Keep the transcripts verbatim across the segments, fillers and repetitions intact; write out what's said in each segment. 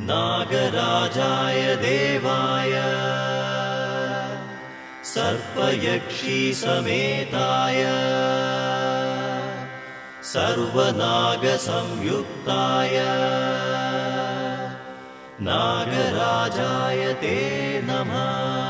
नागराजाय देवाय सर्पयक्षी समेताय सर्वनागसंयुक्ताय नागराजाय ते नमः।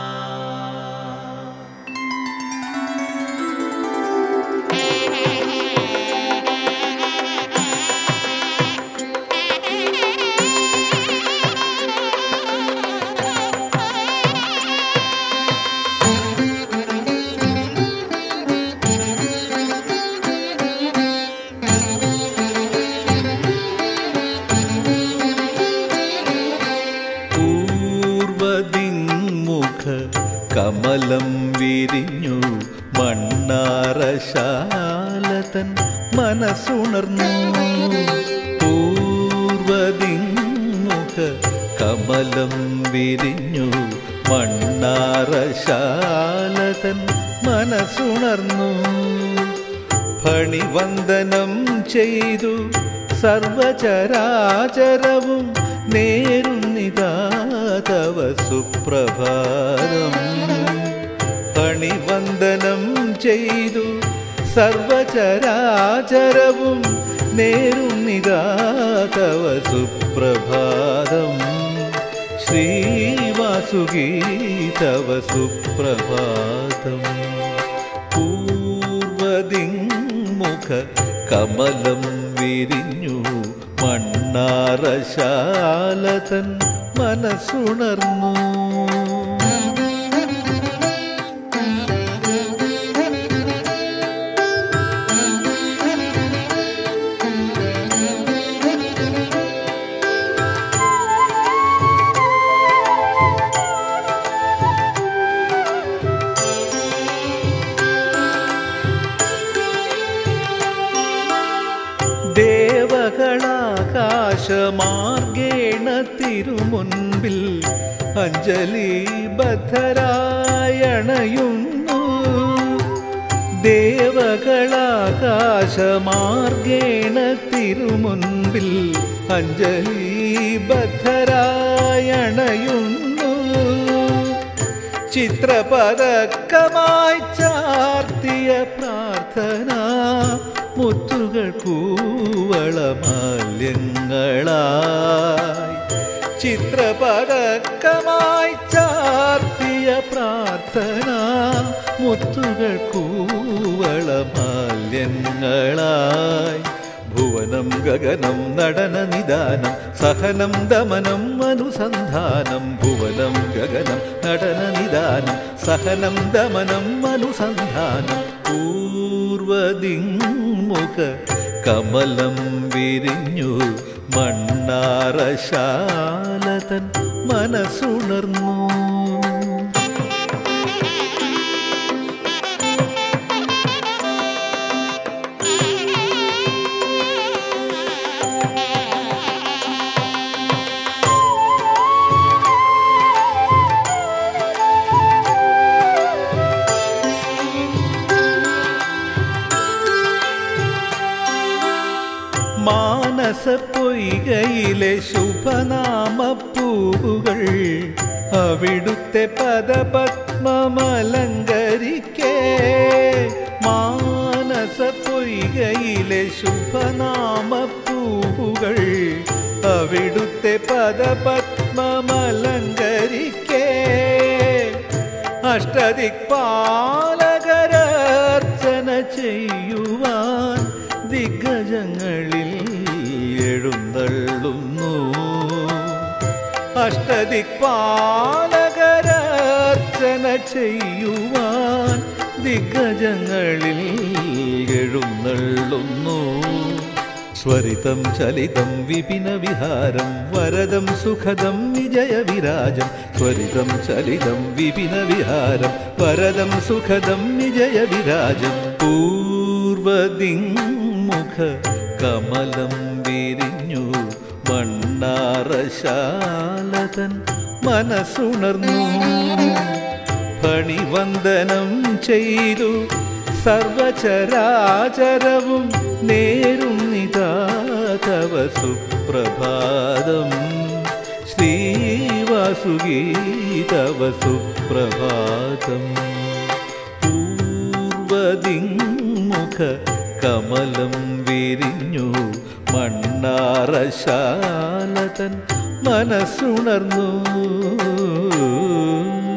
കമലം വിരിഞ്ഞു മണ്ണാറശാലതൻ മനസ്സുണർന്നു. പൂർവദിങ്ങുക കമലം വിരിഞ്ഞു മണ്ണാറശാലതൻ മനസ്സുണർന്നു. ഫണിവന്ദനം ചെയ്തു സർവചരാചരവും നേരുന്നിതാ തവ സുപ്രഭാതം. ഫണിവന്ദനം ചെയ്തു സർവചരാചരവും നേരുന്നിതാ തവ സുപ്രഭാതം. ശ്രീവാസുകീ തവ സുപ്രഭാതം. പൂർവദിങ്മുഖ കമലം വിരിഞ്ഞു മണ്ണാറശാലതൻ മനസ്സുണർന്നു. ദേവകളാകാശമാർഗേണ തിരുമുൻപിൽ അഞ്ജലിബദ്ധരായണയുന്നു. ദേവകളാകാശമാർഗേണ തിരുമുൻപിൽ അഞ്ജലിബദ്ധരായണയുന്നു. ചിത്രപതക്കമായി ചാർത്തിയ പ്രാർത്ഥന മുത്തുകൾ കൂവളമാല്യങ്ങളായി. ചിത്രപതക്കമായി ചാർത്തിയ പ്രാർത്ഥന മുത്തുകൾ കൂവളമാല്യങ്ങളായി. ഭുവനം ഗഗനം നടന നിദാനം സഹനം ദമനം അനുസന്ധാനം. ഭുവനം ഗഗനം നടന നിദാനം സഹനം ദമനം അനുസന്ധാനം. പൂർവദിങ്മുഖ കമലം വിരിഞ്ഞു മണ്ണാറശാലതൻ മനസ്സുണർന്നു. മാനസപ്പൊയ്കയിലെ ശുഭനാമപ്പൂവുകൾ അവിടുത്തെ പദപത്മമലങ്കരിക്കേ. മാനസപ്പൊയ്കയിലെ ശുഭനാമപ്പൂവുകൾ അവിടുത്തെ പദപത്മമലങ്കരിക്കേ. അഷ്ടദിക്പാലകരർച്ചന ചെയ്യുവാൻ ദിഗ്ഗജങ്ങളിൽ എഴുന്നള്ളുന്നു. അഷ്ടദിക്പാലകരർച്ചന ചെയ്യുവാൻ ദിഗ്ഗജങ്ങളിൽ എഴുന്നള്ളുന്നു. സ്വരിതം ചലിതം വിപിന വിഹാരം വരദം സുഖദം വിജയവിരാജം. സ്വരിതം ചലിതം വിപിന വിഹാരം വരദം സുഖദം വിജയവിരാജം. പൂർവദിങ്മുഖ കമലം വിരിഞ്ഞു മണ്ണാറശാലതൻ മനസ്സുണർന്നു. ഫണിവന്ദനം ചെയ്തു സർവചരാചരവും നേരുന്നിതാ തവ സുപ്രഭാതം. വാസുഗീതവ സുപ്രഭാതം. പൂർവദിങ്മുഖ കമലം വിരിഞ്ഞു മണ്ണാറശാലതൻ മനസ്സുണർന്നു.